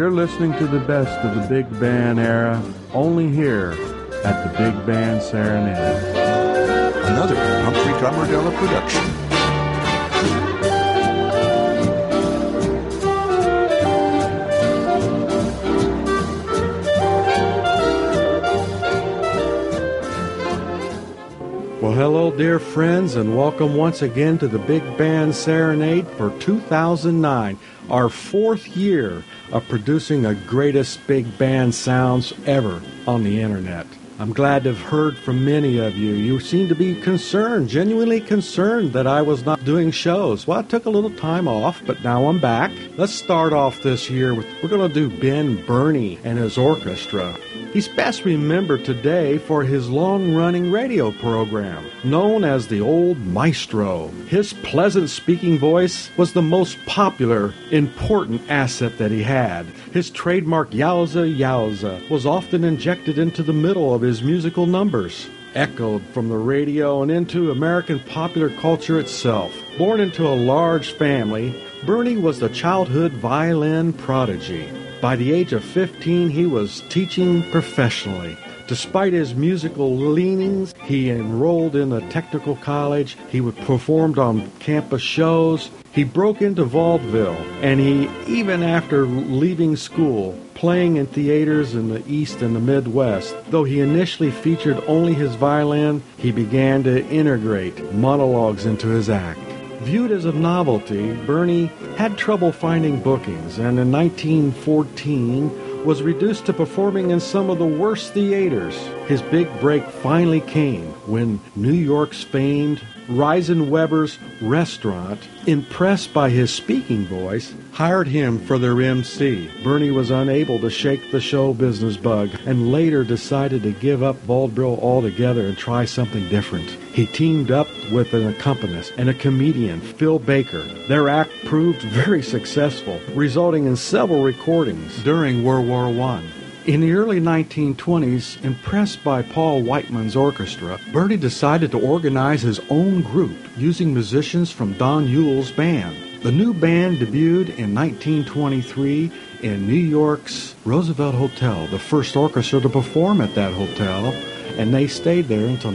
You're listening to the best of the big band era, only here at the Big Band Serenade. Another Humphrey Drummerdella production. Well, hello, dear friends, and welcome once again to the Big Band Serenade for 2009, our fourth year of producing the greatest big band sounds ever on the internet. I'm glad to have heard from many of you. You seem to be concerned, genuinely concerned that I was not doing shows. Well, I took a little time off, but now I'm back. Let's start off this year with, we're going to do Ben Bernie and his orchestra. He's best remembered today for his long-running radio program, known as the Old Maestro. His pleasant speaking voice was the most popular, important asset that he had. His trademark yowza yowza was often injected into the middle of his musical numbers, echoed from the radio and into American popular culture itself. Born into a large family, Bernie was the childhood violin prodigy. By the age of 15, he was teaching professionally. Despite his musical leanings, he enrolled in a technical college. He performed on campus shows. He broke into vaudeville, and he, even after leaving school, playing in theaters in the East and the Midwest. Though he initially featured only his violin, he began to integrate monologues into his act. Viewed as a novelty, Bernie had trouble finding bookings, and in 1914 was reduced to performing in some of the worst theaters. His big break finally came when New York's famed Reisenweber's Restaurant, impressed by his speaking voice, hired him for their MC. Bernie was unable to shake the show business bug and later decided to give up vaudeville altogether and try something different. He teamed up with an accompanist and a comedian, Phil Baker. Their act proved very successful, resulting in several recordings during World War I. In the early 1920s, impressed by Paul Whiteman's orchestra, Bernie decided to organize his own group using musicians from Don Yule's band. The new band debuted in 1923 in New York's Roosevelt Hotel, the first orchestra to perform at that hotel, and they stayed there until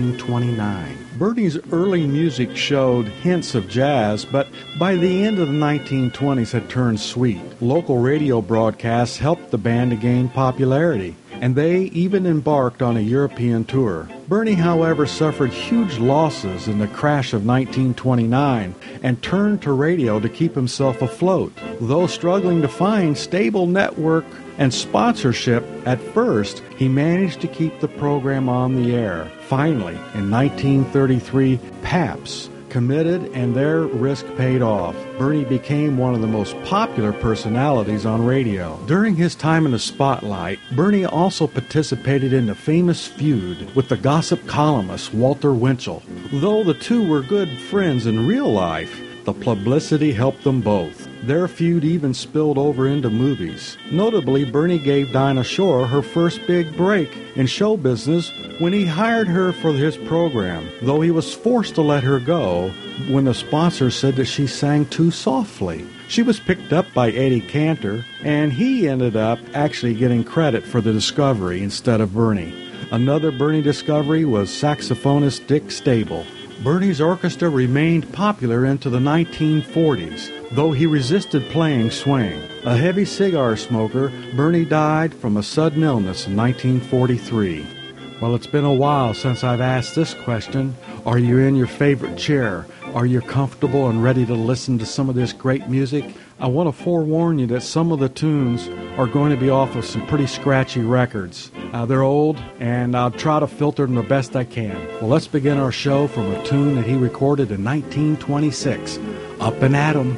1929. Bernie's early music showed hints of jazz, but by the end of the 1920s had turned sweet. Local radio broadcasts helped the band to gain popularity, and they even embarked on a European tour. Bernie, however, suffered huge losses in the crash of 1929 and turned to radio to keep himself afloat. Though struggling to find stable network and sponsorship at first, he managed to keep the program on the air. Finally, in 1933, Pabst committed and their risk paid off. Bernie became one of the most popular personalities on radio. During his time in the spotlight, Bernie also participated in the famous feud with the gossip columnist Walter Winchell. Though the two were good friends in real life, the publicity helped them both. Their feud even spilled over into movies. Notably, Bernie gave Dinah Shore her first big break in show business when he hired her for his program, though he was forced to let her go when the sponsor said that she sang too softly. She was picked up by Eddie Cantor, and he ended up actually getting credit for the discovery instead of Bernie. Another Bernie discovery was saxophonist Dick Stable. Bernie's orchestra remained popular into the 1940s, though he resisted playing swing. A heavy cigar smoker, Bernie died from a sudden illness in 1943. Well, it's been a while since I've asked this question. Are you in your favorite chair? Are you comfortable and ready to listen to some of this great music? I want to forewarn you that some of the tunes are going to be off of some pretty scratchy records. They're old, and I'll try to filter them the best I can. Well, let's begin our show from a tune that he recorded in 1926, Up and At 'Em.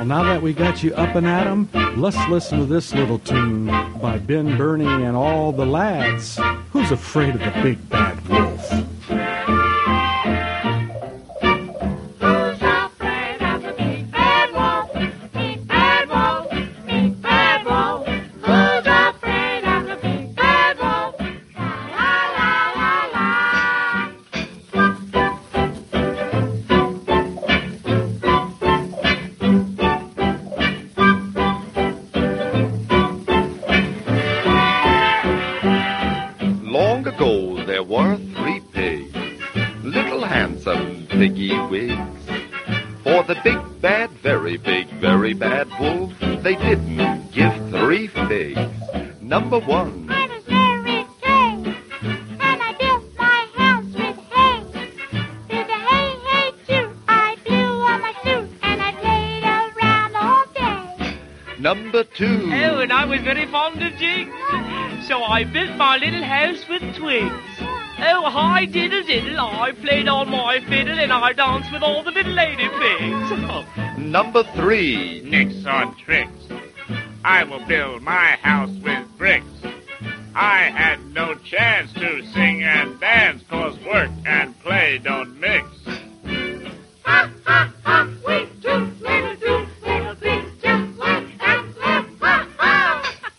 And now that we got you up and at 'em, let's listen to this little tune by Ben Bernie and all the lads. Who's afraid of the big bad wolf? Piggy wigs. For the big bad, very bad wolf, they didn't give 3 figs. Number 1, I was very gay, and I built my house with hay. With a hay, hay, toot, I blew on my suit, and I played around all day. Number 2, Oh, and I was very fond of jigs, so I built my little house with twigs. Oh, hi, diddle, diddle, I played on my fiddle and I danced with all the little lady pigs. Number 3, Nix on tricks. I will build my house with bricks. I had no chance to sing and dance, 'cause work and play don't mix. Ha, ha, ha, we two little pigs just laugh and laugh, ha, ha.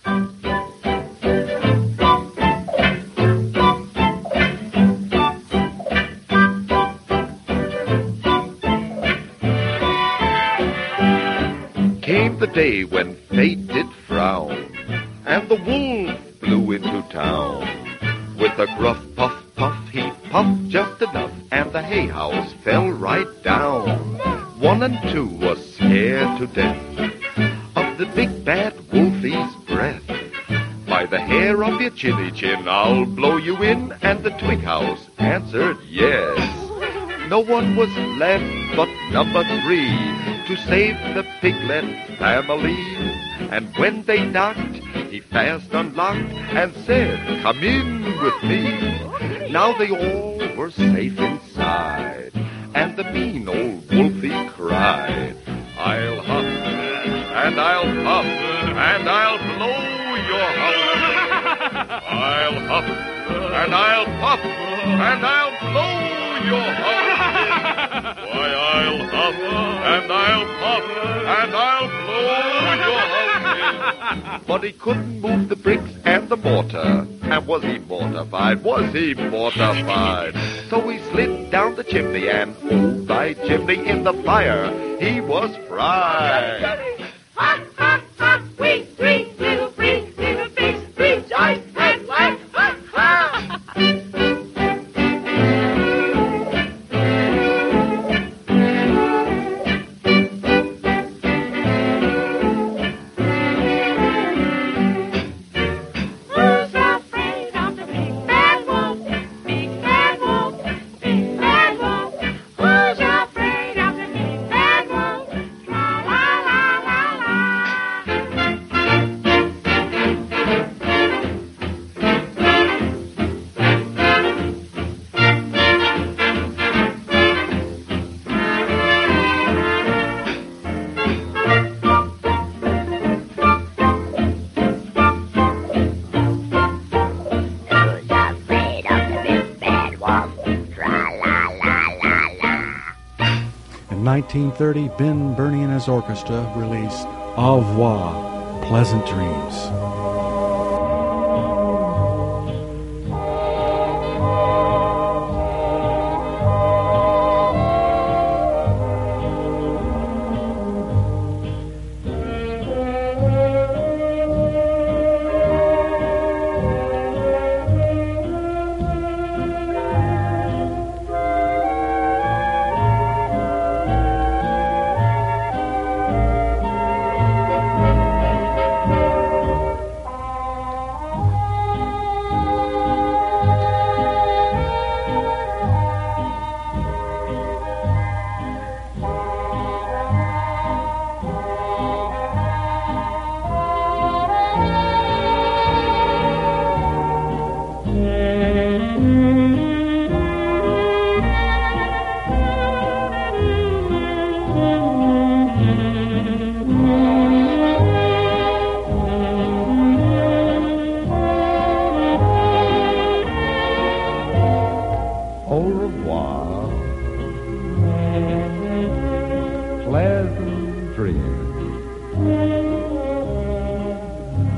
came the day when fate did frown, and the wolf flew into town. With a gruff puff puff he puffed just enough, and the hay house fell right down. 1 and 2 was scared to death of the big bad wolfie's breath. By the hair of your chinny chin I'll blow you in, and the twig house answered yes. No one was left but number 3 to save the piglet family. And when they knocked, he fast unlocked and said, "Come in with me." Now they all were safe inside, and the mean old wolfie cried, "I'll huff, and I'll puff, and I'll blow your house. I'll huff, and I'll puff, and I'll blow your house. Why, I'll huff, and I'll puff, and I'll blow your house." But he couldn't move the bricks and the mortar. And was he mortified? Was he mortified? So he slid down the chimney, and oh, by chimney, in the fire he was fried. Ha, ha, ha, we 3 little pigs rejoice and laugh, ha, ha. In 1930, Ben Bernie and his orchestra released Au revoir, Pleasant Dreams.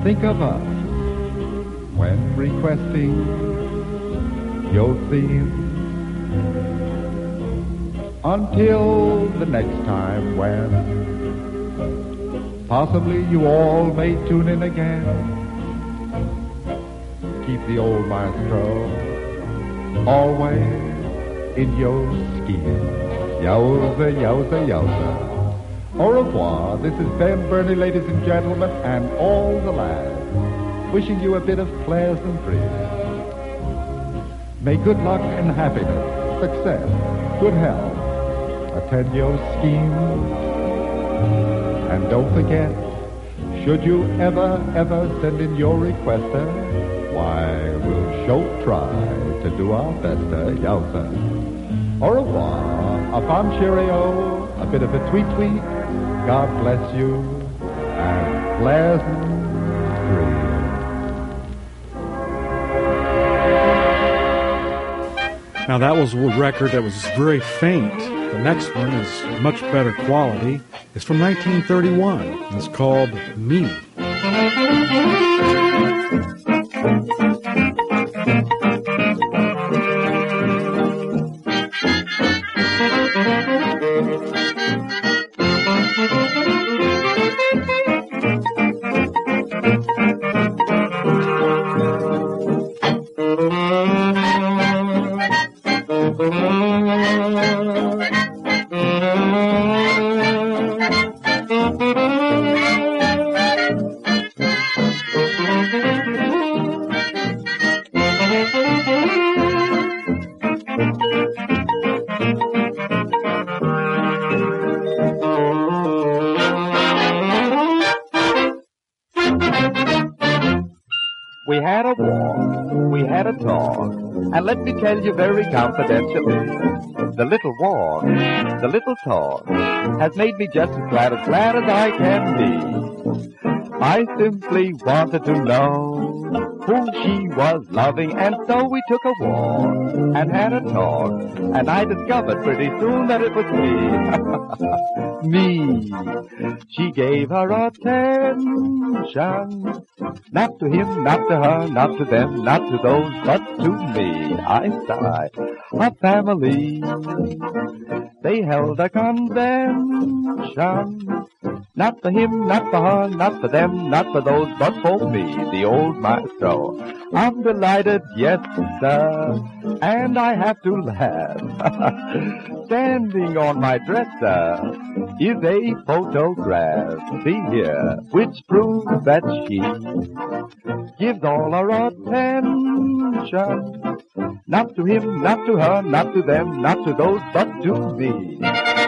think of us when requesting your theme. Until the next time when possibly you all may tune in again. Keep the old maestro always in your scheme. Yowza, yowza, yowza. Au revoir. This is Ben Burney, ladies and gentlemen, and all the lads, wishing you a bit of pleasant dreams. May good luck and happiness, success, good health attend your scheme. And don't forget, should you ever send in your request, why, we'll sure try to do our best, yowza. Au revoir, a fond cheerio, a bit of a tweet, God bless you, and pleasant dreams. Now that was a record that was very faint. The next one is much better quality. It's from 1931. It's called Me. We had a walk, we had a talk, and let me tell you very confidentially, the little walk, the little talk, has made me just as glad as I can be. I simply wanted to know who she was loving, and so we took a walk and had a talk, and I discovered pretty soon that it was me. Me. She gave her attention, not to him, not to her, not to them, not to those, but to me. I sigh. A family, they held a convention, not for him, not for her, not for them, not for those, but for me, the old maestro. I'm delighted, yes, sir, and I have to laugh. Standing on my dresser is a photograph, see here, which proves that she gives all her attention, not to him, not to her, not to them, not to those, but to me.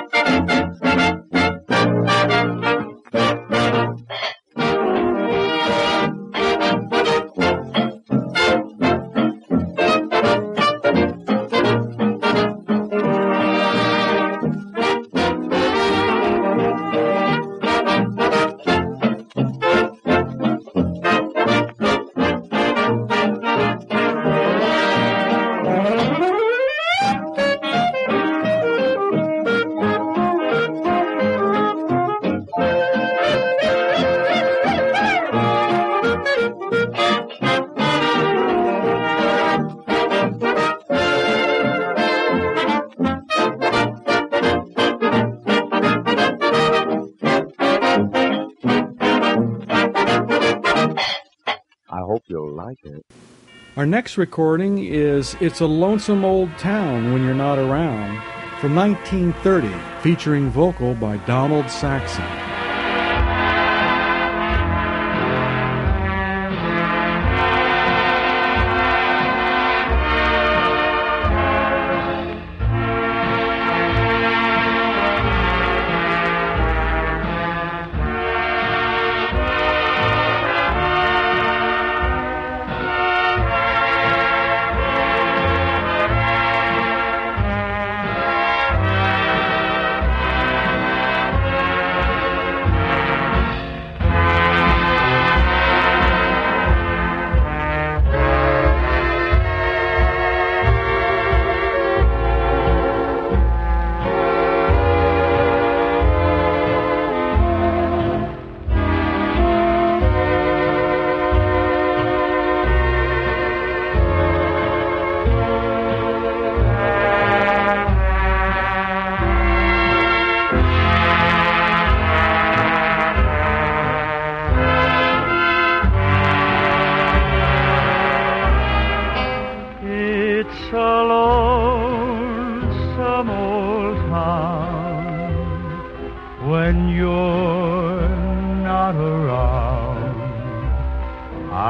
Our next recording is It's a Lonesome Old Town When You're Not Around from 1930, featuring vocal by Donald Saxon.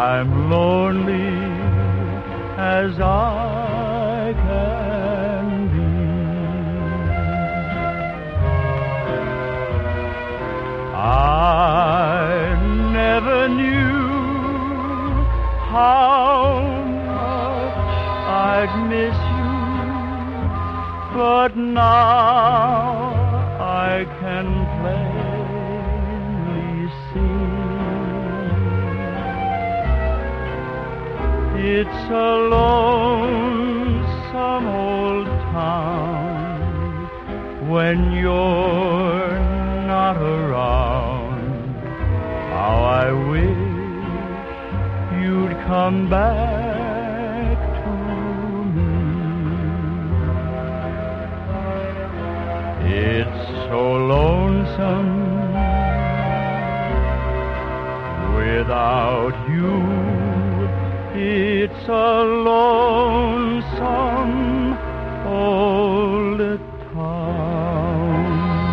I'm lonely as I can be. I never knew how much I'd miss you, but now I can plainly see. It's a lonesome old town when you're not around. How I wish you'd come back to me. It's so lonesome without you. It's a lonesome old town.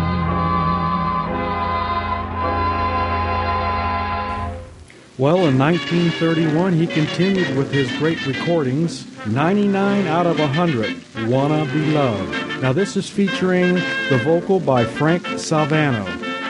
Well, in 1931, he continued with his great recordings, 99 out of 100, Wanna Be Loved. Now this is featuring the vocal by Frank Salvano.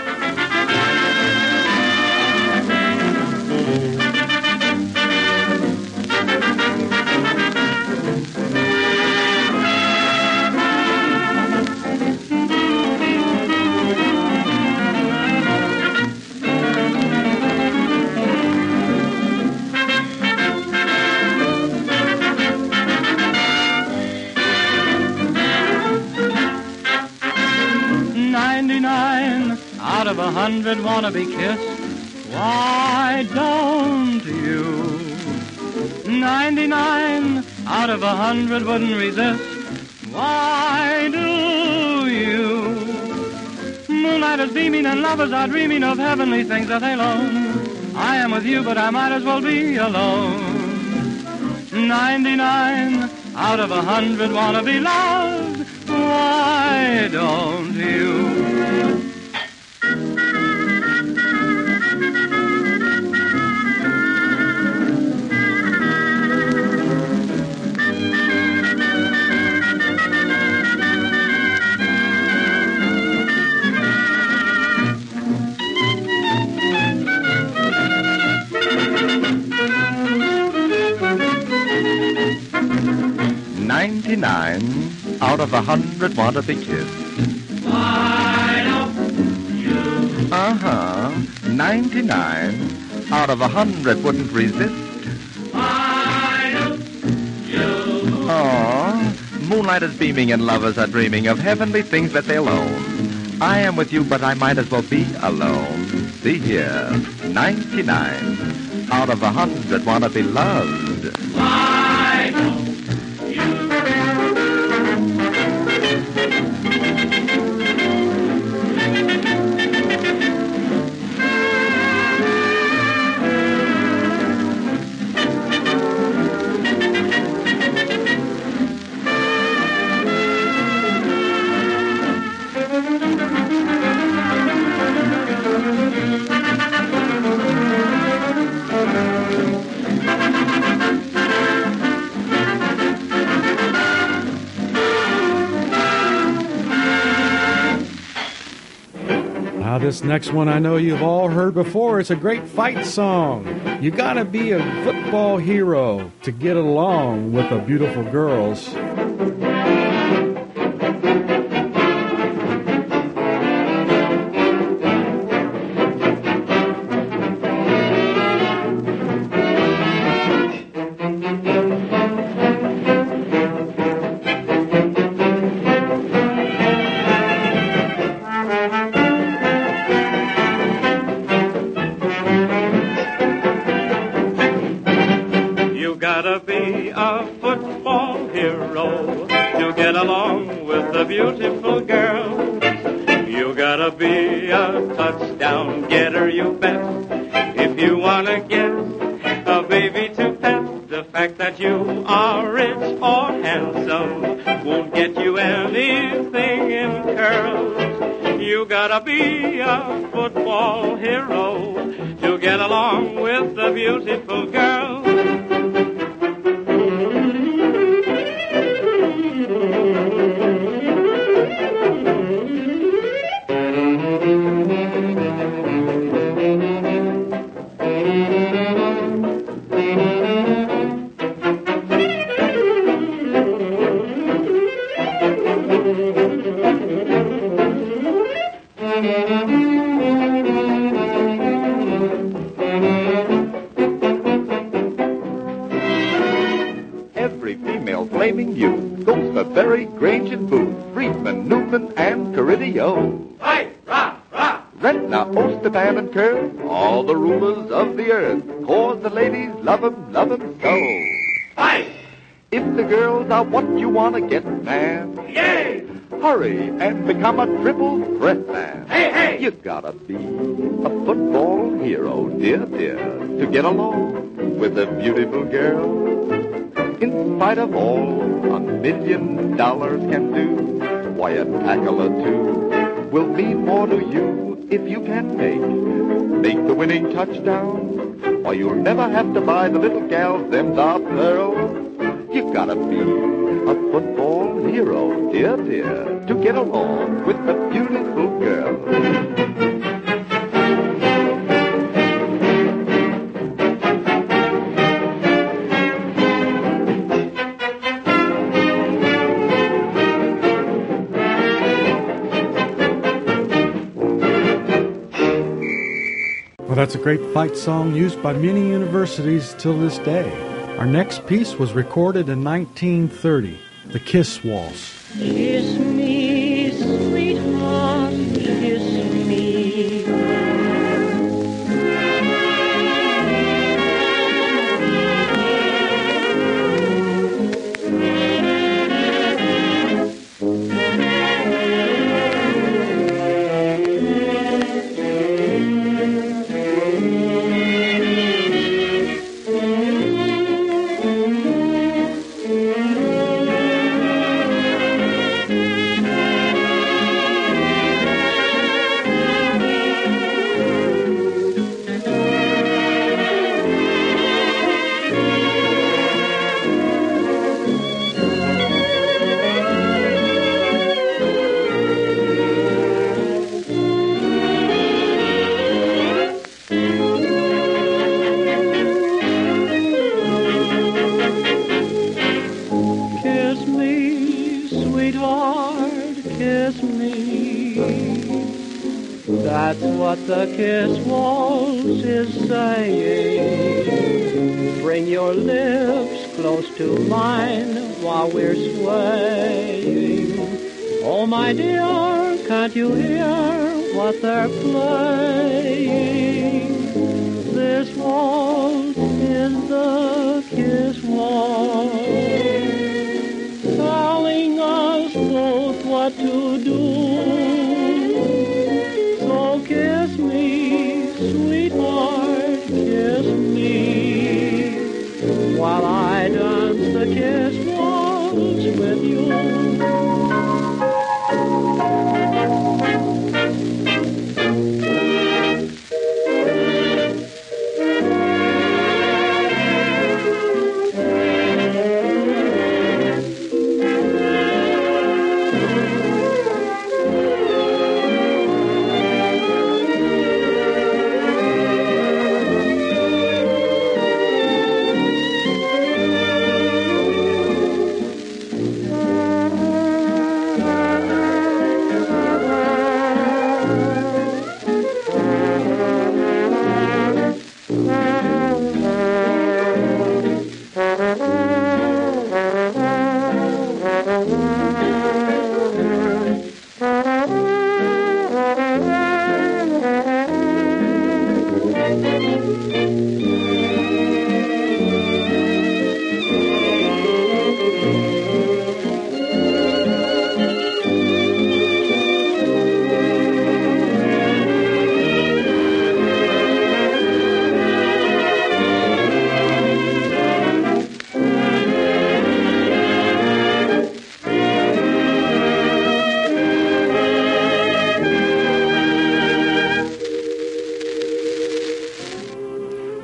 Out of 100 wanna be kissed, why don't you? 99 out of 100 wouldn't resist, why do you? Moonlight is beaming and lovers are dreaming of heavenly things that they loan. I am with you, but I might as well be alone. 99 out of 100 wanna be loved, why don't you? Out of 100 want to be kissed. Why don't you? 99 out of 100 wouldn't resist. Why don't you? Oh, moonlight is beaming and lovers are dreaming of heavenly things that they'll own. I am with you, but I might as well be alone. See here, 99 out of 100 want to be loved. Why don't This next one I know you've all heard before. It's a great fight song. You gotta be a football hero to get along with the beautiful girls. Beautiful girl, you gotta be a touchdown getter, you bet. If you wanna get a baby to pet, the fact that you are rich or handsome won't get you anything in curls. You gotta be a football hero to get get along with a beautiful girl. Every female blaming you goes for Berry, Grange, and Booth, Friedman, Newman, and Caridio. Hey, rah, rah. Retna, Osterband, and Kerr, all the rulers of the earth, 'cause the ladies love 'em so. Hey, If the girls are what you want to get, man, yay. hurry and become a triple threat man. Hey, hey. You gotta be a football hero, dear, to get along with a beautiful girl. In spite of all $1 million can do, why a tackle or two will mean more to you if you can make the winning touchdown. Or you'll never have to buy the little gals them dark pearls. You gotta be a football hero, dear, to get along with a beautiful girl. Well, that's a great fight song used by many universities till this day. Our next piece was recorded in 1930, the Kiss Waltz. Kiss me, sweetheart, kiss me. That's what the Kiss Waltz is saying. Bring your lips close to mine while we're swaying. Oh, my dear, can't you hear what they're playing? This waltz is the Kiss Waltz, telling us both what to do. So kiss me, sweetheart, kiss me, while I dance the Kiss Waltz with you.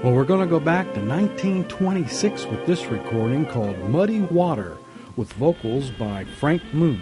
Well, we're going to go back to 1926 with this recording called Muddy Water, with vocals by Frank Moon.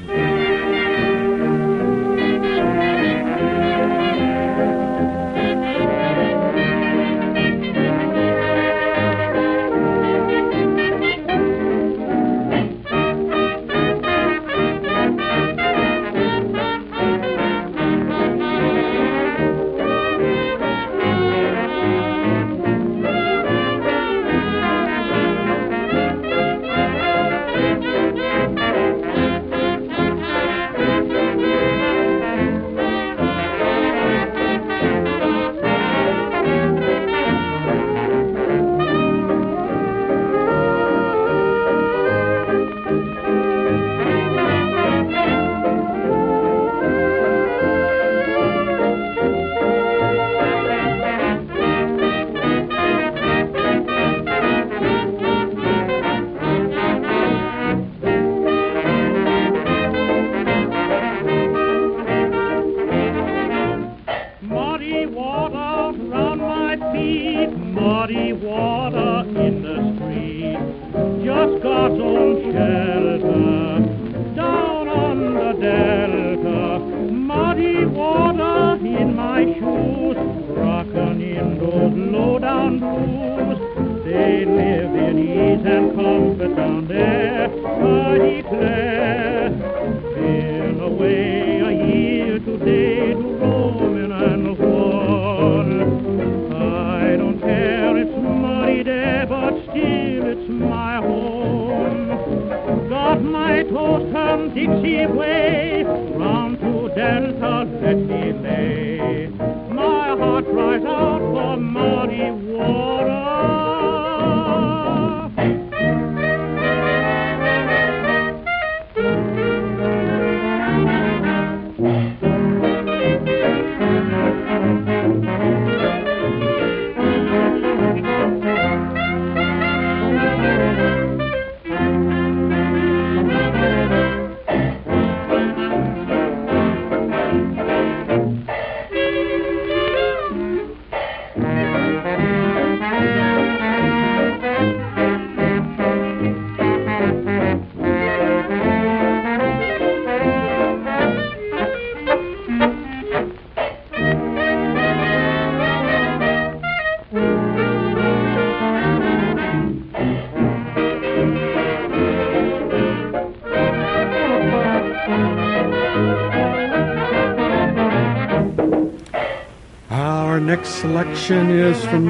Next selection is from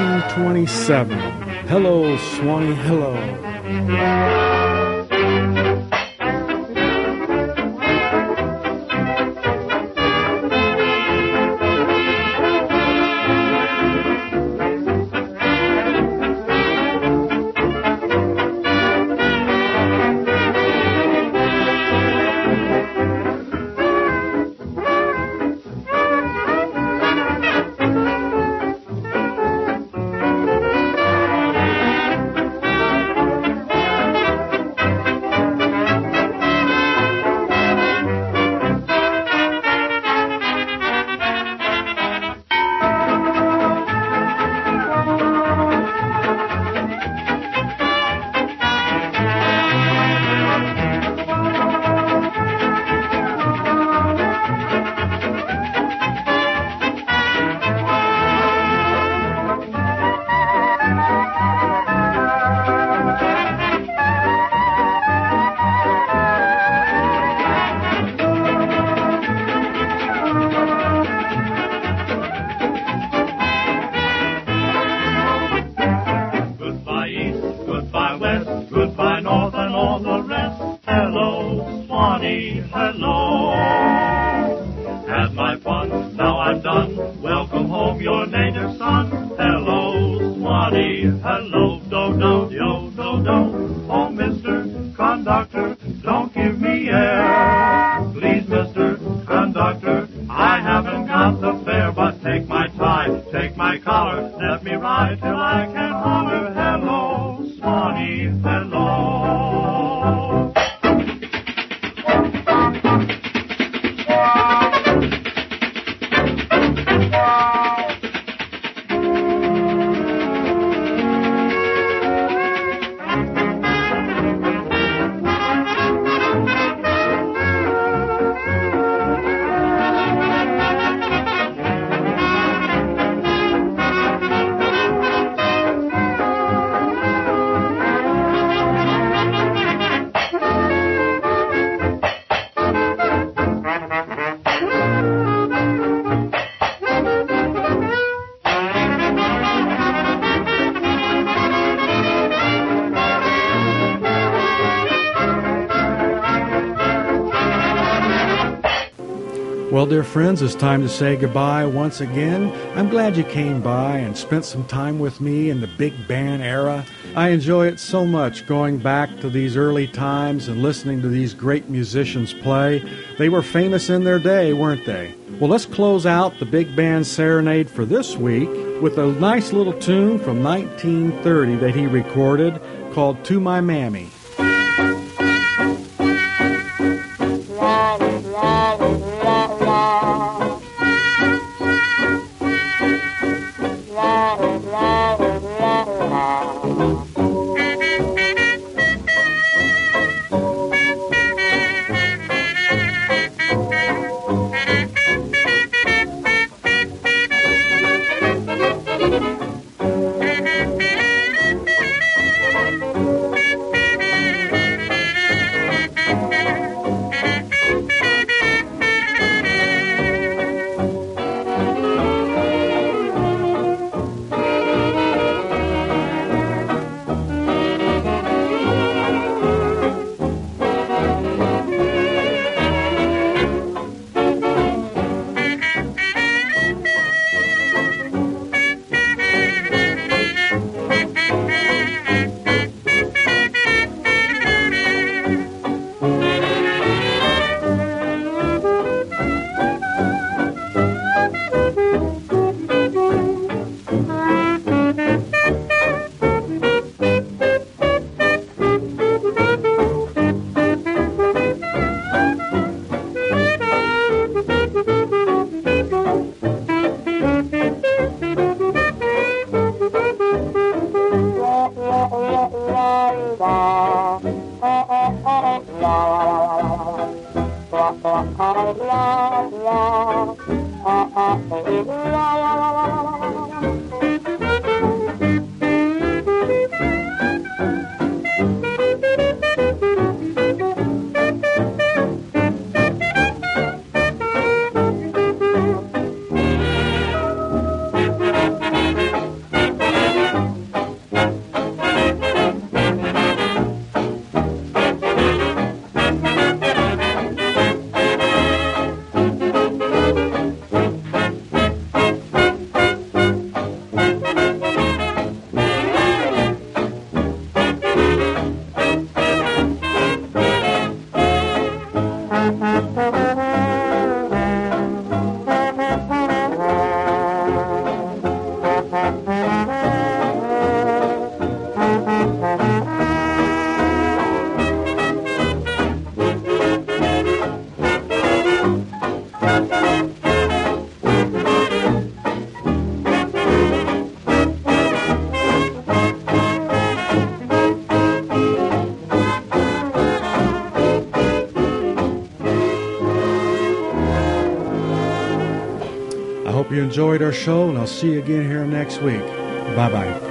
1927. Hello, Swanee, hello. Hello. Well, dear friends, it's time to say goodbye once again. I'm glad you came by and spent some time with me in the big band era. I enjoy it so much going back to these early times and listening to these great musicians play. They were famous in their day, weren't they? Well, let's close out the Big Band Serenade for this week with a nice little tune from 1930 that he recorded called To My Mammy. I hope you enjoyed our show, and I'll see you again here next week. Bye-bye.